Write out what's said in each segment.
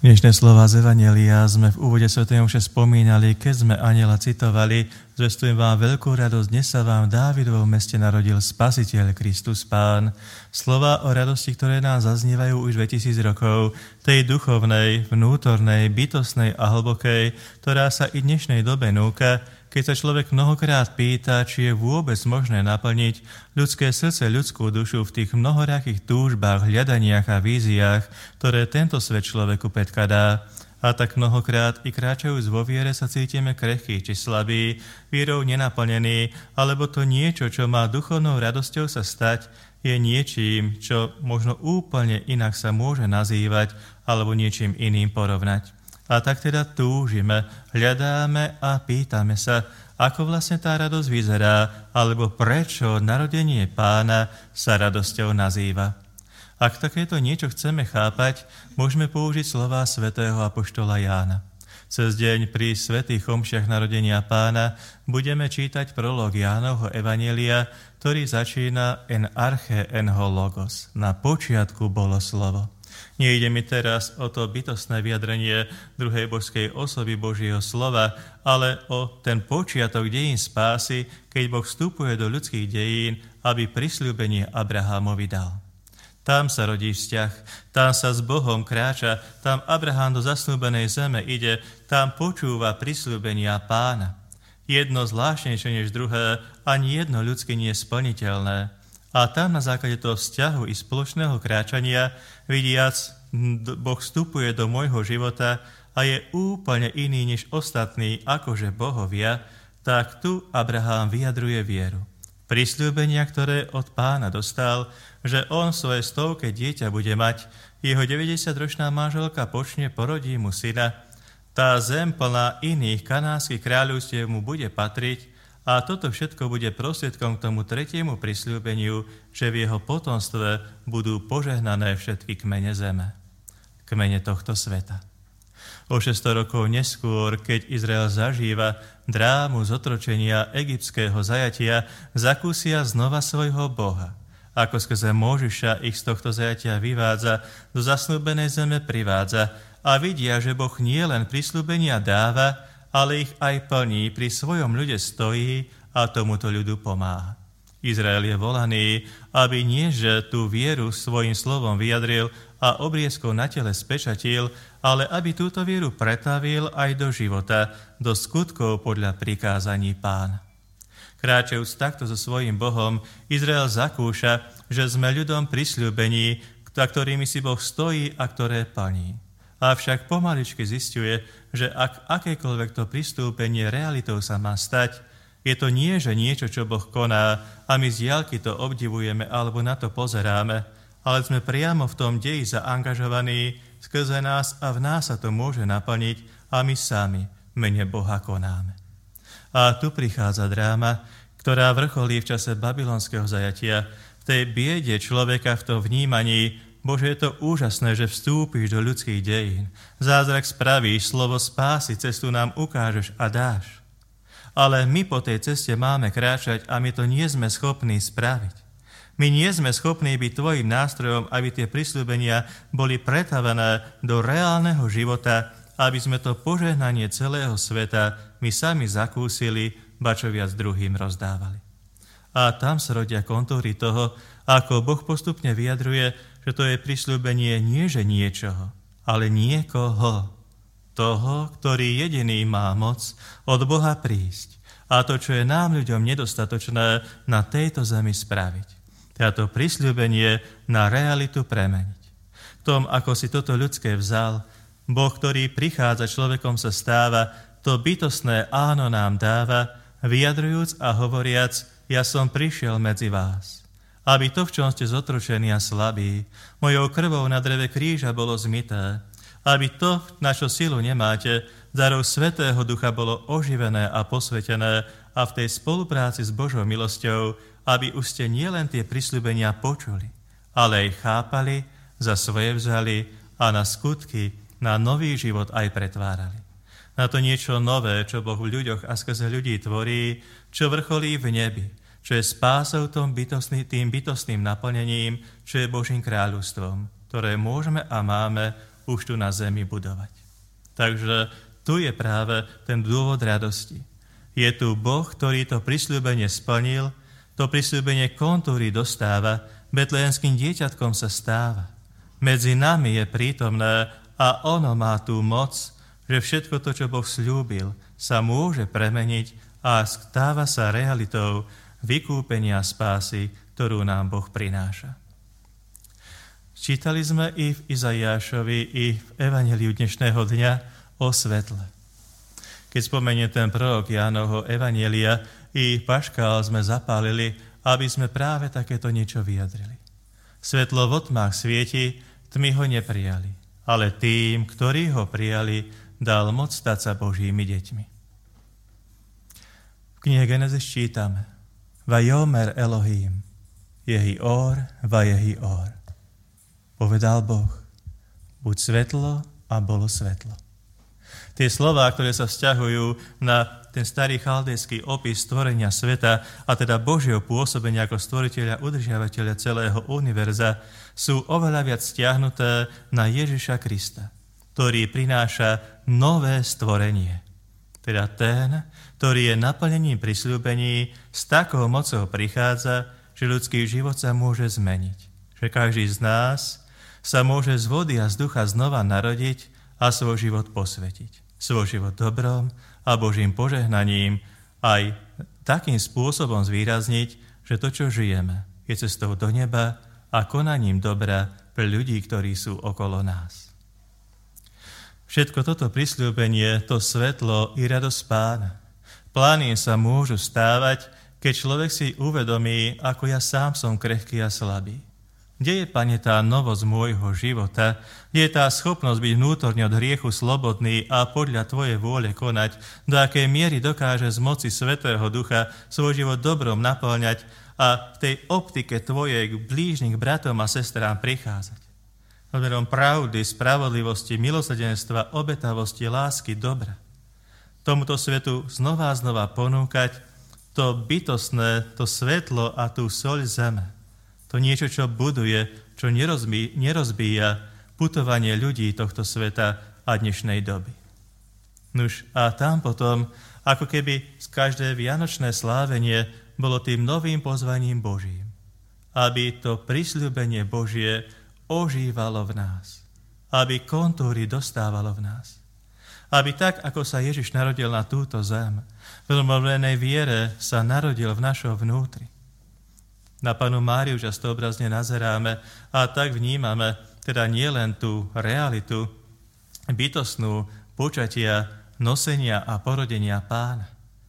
Dnešné slova z Evanjelia sme v úvode svätej omše spomínali, keď sme anjela citovali: Zvestujem vám veľkú radosť, dnes sa vám v Dávidovom meste narodil Spasiteľ, Kristus Pán. Slova o radosti, ktoré nám zaznievajú už 2000 rokov, tej duchovnej, vnútornej, bytostnej a hlbokej, ktorá sa i dnešnej dobe núka, keď sa človek mnohokrát pýta, či je vôbec možné naplniť ľudské srdce, ľudskú dušu v tých mnohorakých túžbách, hľadaniach a víziách, ktoré tento svet človeku predkladá. A tak mnohokrát i kráčajúc vo viere sa cítime krehkí či slabí, vierou nenaplnení, alebo to niečo, čo má duchovnou radosťou sa stať, je niečím, čo možno úplne inak sa môže nazývať alebo niečím iným porovnať. A tak teda túžime, hľadáme a pýtame sa, ako vlastne tá radosť vyzerá, alebo prečo narodenie Pána sa radosťou nazýva. Ak takéto niečo chceme chápať, môžeme použiť slová svätého apoštola Jána. Cez deň pri svätých omšiach narodenia Pána budeme čítať prolog Jánovho Evanjelia, ktorý začína en arche en ho logos. Na počiatku bolo slovo. Nejde mi teraz o to bytostné vyjadrenie druhej božskej osoby Božieho slova, ale o ten počiatok dejín spásy, keď Boh vstupuje do ľudských dejín, aby prisľúbenie Abrahámovi dal. Tam sa rodí vzťah, tam sa s Bohom kráča, tam Abrahám do zasľúbenej zeme ide, tam počúva prisľúbenia Pána. Jedno zvláštnejšie než druhé, ani jedno ľudsky nie je splniteľné. A tam na základe toho vzťahu i spoločného kráčania, vidiac, Boh vstupuje do môjho života a je úplne iný než ostatní, akože bohovia, tak tu Abrahám vyjadruje vieru. Prisľúbenia, ktoré od Pána dostal, že on svoje 100 dieťa bude mať, jeho 90-ročná manželka počne, porodí mu syna, tá zem plná iných kanánskych kráľovstiev mu bude patriť, a toto všetko bude prostriedkom k tomu tretiemu prisľúbeniu, že v jeho potomstve budú požehnané všetky kmene zeme, kmene tohto sveta. O 600 rokov neskôr, keď Izrael zažíva drámu zotročenia egyptského zajatia, zakúsia znova svojho Boha. Ako skrze Mojžiša ich z tohto zajatia vyvádza, do zasľúbenej zeme privádza a vidia, že Boh nie len prisľúbenia dáva, ale ich aj plní, pri svojom ľude stojí a tomuto ľudu pomáha. Izrael je volaný, aby nie že tú vieru svojim slovom vyjadril a obriezkou na tele spečatil, ale aby túto vieru pretavil aj do života, do skutkov podľa prikázaní Pána. Kráčajúc takto so svojím Bohom, Izrael zakúša, že sme ľudom prisľúbení, za ktorými si Boh stojí a ktoré plní. Avšak pomaličky zisťuje, že ak akékoľvek to pristúpenie realitou sa má stať, je to nie, že niečo, čo Boh koná a my z diaľky to obdivujeme alebo na to pozeráme, ale sme priamo v tom deji zaangažovaní, skrze nás a v nás sa to môže naplniť a my sami mene Boha konáme. A tu prichádza dráma, ktorá vrcholí v čase babylonského zajatia, v tej biede človeka v tom vnímaní: Bože, je to úžasné, že vstúpiš do ľudských dejín. Zázrak spravíš, slovo spásy, cestu nám ukážeš a dáš. Ale my po tej ceste máme kráčať a my to nie sme schopní spraviť. My nie sme schopní byť tvojim nástrojom, aby tie prisľúbenia boli pretavené do reálneho života, aby sme to požehnanie celého sveta my sami zakúsili, ba čo viac druhým rozdávali. A tam sa rodia kontúry toho, ako Boh postupne vyjadruje, že to je prisľúbenie nie že niečoho, ale niekoho. Toho, ktorý jediný má moc od Boha prísť a to, čo je nám ľuďom nedostatočné, na tejto zemi spraviť. Táto prisľúbenie na realitu premeniť. V tom, ako si toto ľudské vzal, Boh, ktorý prichádza človekom, sa stáva, to bytostné áno nám dáva, vyjadrujúc a hovoriac: ja som prišiel medzi vás. Aby to, v čom ste zotročení a slabí, mojou krvou na dreve kríža bolo zmyté, aby to, na čo silu nemáte, darou Svätého Ducha bolo oživené a posvetené a v tej spolupráci s Božou milosťou, aby už ste nielen tie prisľúbenia počuli, ale aj chápali, za svoje vzali a na skutky, na nový život aj pretvárali. Na to niečo nové, čo Boh v ľuďoch a skrze ľudí tvorí, čo vrcholí v nebi, čo je spásou tým bytostným naplnením, čo je Božím kráľovstvom, ktoré môžeme a máme už tu na zemi budovať. Takže tu je práve ten dôvod radosti. Je tu Boh, ktorý to prisľúbenie splnil, to prisľúbenie kontúry dostáva, betlehemským dieťatkom sa stáva. Medzi nami je prítomné a ono má tú moc, že všetko to, čo Boh sľúbil, sa môže premeniť a stáva sa realitou vykúpenia spásy, ktorú nám Boh prináša. Čítali sme i v Izaiášovi, i v evanjeliu dnešného dňa o svetle. Keď spomeniem ten prorok Jánovho evanjelia, i paškál sme zapálili, aby sme práve takéto niečo vyjadrili. Svetlo v tmách svieti, tmy ho neprijali, ale tým, ktorí ho prijali, dal moc stať sa Božími deťmi. V knihe Genesis čítame: Vajomer Elohim, jehi or, vajehi or. Povedal Boh, buď svetlo a bolo svetlo. Tie slová, ktoré sa vzťahujú na ten starý chaldejský opis stvorenia sveta, a teda Božieho pôsobenia ako stvoriteľa, udržiavateľa celého univerza, sú oveľa viac stiahnuté na Ježiša Krista, ktorý prináša nové stvorenie. Teda ten, ktorý je naplnením prisľúbení, s takou mocou prichádza, že ľudský život sa môže zmeniť. Že každý z nás sa môže z vody a z ducha znova narodiť a svoj život posvetiť. Svoj život dobrom a Božím požehnaním aj takým spôsobom zvýrazniť, že to, čo žijeme, je cestou do neba a konaním dobra pre ľudí, ktorí sú okolo nás. Všetko toto prisľúbenie, to svetlo i radosť Pána, plány sa môžu stávať, keď človek si uvedomí, ako ja sám som krehký a slabý. Kde je, Pane, tá novosť môjho života? Kde je tá schopnosť byť vnútorne od hriechu slobodný a podľa Tvojej vôle konať? Do akej miery dokáže z moci Svätého Ducha svoj život dobrom naplňať a v tej optike Tvojej k blížnym bratom a sestrám prichádzať? Odmerom pravdy, spravodlivosti, milosrdenstva, obetavosti, lásky, dobra. Tomuto svetu znova a znova ponúkať to bytostné, to svetlo a tú soľ zeme. To niečo, čo buduje, čo nerozbíja putovanie ľudí tohto sveta a dnešnej doby. Nuž a tam potom, ako keby z každé vianočné slávenie bolo tým novým pozvaním Božím, aby to prisľúbenie Božie ožívalo v nás, aby kontúry dostávalo v nás, aby tak, ako sa Ježiš narodil na túto zem, v zmrtvenej viere sa narodil v našom vnútri. Na Pannu Máriu často obrazne nazeráme a tak vnímame teda nielen tú realitu bytostnú počatia, nosenia a porodenia Pána,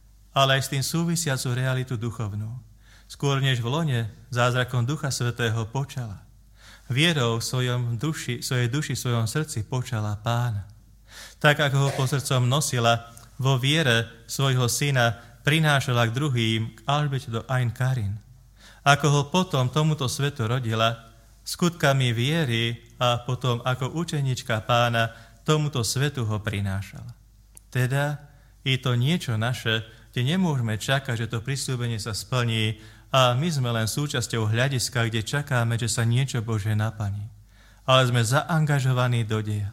ale aj s tým súvisiacu realitu duchovnú. Skôr než v lone zázrakom Ducha Svätého počala. Vierou v svojej duši, v svojom srdci počala Pána. Tak, ako ho po srdcom nosila, vo viere svojho syna prinášala k druhým, k Alžbete do Ain Karin. Ako ho potom tomuto svetu rodila, skutkami viery a potom ako učenička Pána tomuto svetu ho prinášala. Teda je to niečo naše, kde nemôžeme čakať, že to prisľúbenie sa splní a my sme len súčasťou hľadiska, kde čakáme, že sa niečo Božie naplní. Ale sme zaangažovaní do deja.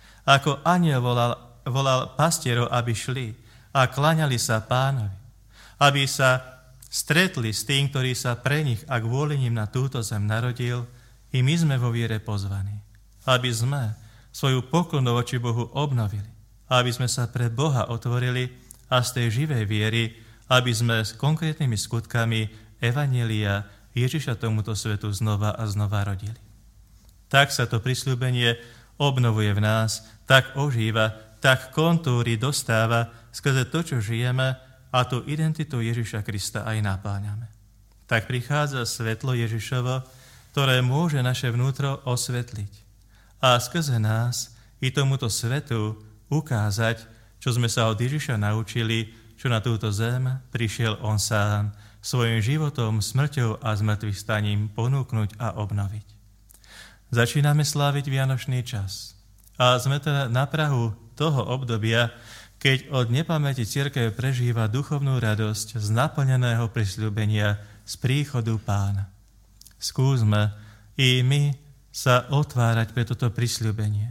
Ako anjel volal pastierov, aby šli a klaňali sa Pánovi, aby sa stretli s tým, ktorý sa pre nich a kvôli ním na túto zem narodil, i my sme vo viere pozvaní, aby sme svoju poklonu voči Bohu obnovili, aby sme sa pre Boha otvorili a z tej živej viery, aby sme s konkrétnymi skutkami evanjelia Ježiša tomuto svetu znova a znova rodili. Tak sa to prisľúbenie obnovuje v nás, tak ožíva, tak kontúry dostáva skrze to, čo žijeme, a tú identitu Ježiša Krista aj napáňame. Tak prichádza svetlo Ježišovo, ktoré môže naše vnútro osvetliť. A skrze nás i tomuto svetu ukázať, čo sme sa od Ježiša naučili, čo na túto zem prišiel on sám, svojim životom, smrťou a zmrtvých staním ponúknuť a obnoviť. Začíname sláviť Vianočný čas. A sme teda na prahu toho obdobia, keď od nepamäti cirkev prežíva duchovnú radosť z naplneného prisľúbenia z príchodu Pána. Skúsme i my sa otvárať pre toto prisľúbenie.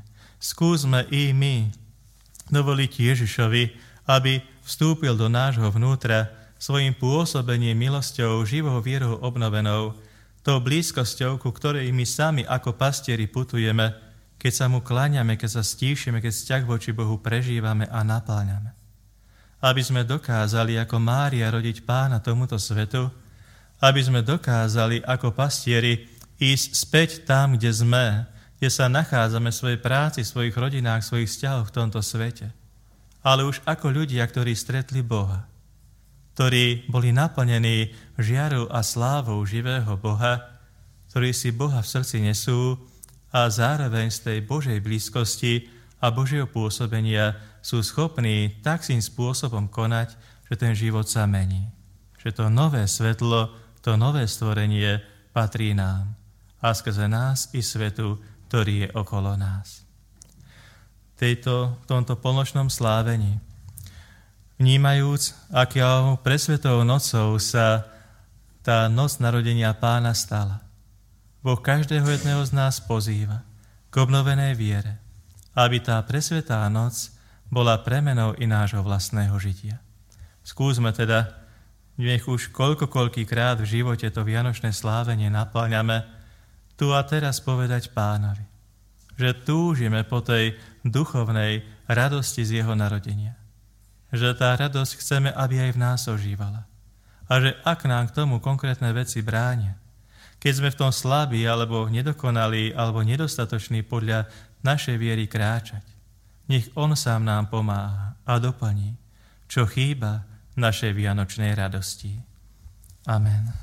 skúsme i my dovoliť Ježišovi, aby vstúpil do nášho vnútra svojim pôsobením, milosťou, živou vierou obnovenou, tou blízkosťou, ku ktorej my sami ako pastieri putujeme, keď sa mu kláňame, keď sa stíšime, keď vzťah voči Bohu prežívame a napáľame. Aby sme dokázali ako Mária rodiť Pána tomuto svetu, aby sme dokázali ako pastieri ísť späť tam, kde sme, kde sa nachádzame v svojej práci, v svojich rodinách, v svojich vzťahoch v tomto svete. Ale už ako ľudia, ktorí stretli Boha, ktorí boli naplnení žiarou a slávou živého Boha, ktorí si Boha v srdci nesú a zároveň z tej Božej blízkosti a Božieho pôsobenia sú schopní tak tým spôsobom konať, že ten život sa mení. Že to nové svetlo, to nové stvorenie patrí nám a skrze nás i svetu, ktorý je okolo nás. V tomto polnočnom slávení, vnímajúc, akou presvetou nocou sa tá noc narodenia Pána stala, Boh každého jedného z nás pozýva k obnovenej viere, aby tá presvetá noc bola premenou i nášho vlastného žitia. Skúsme teda, nech už koľkokýkrát v živote to vianočné slávenie napĺňame, tu a teraz povedať Pánovi, že túžime po tej duchovnej radosti z jeho narodenia. Že tá radosť chceme, aby aj v nás ožívala. A že ak nám k tomu konkrétne veci bránia, keď sme v tom slabí, alebo nedokonalí, alebo nedostatoční podľa našej viery kráčať, nech on sám nám pomáha a doplní, čo chýba našej vianočnej radosti. Amen.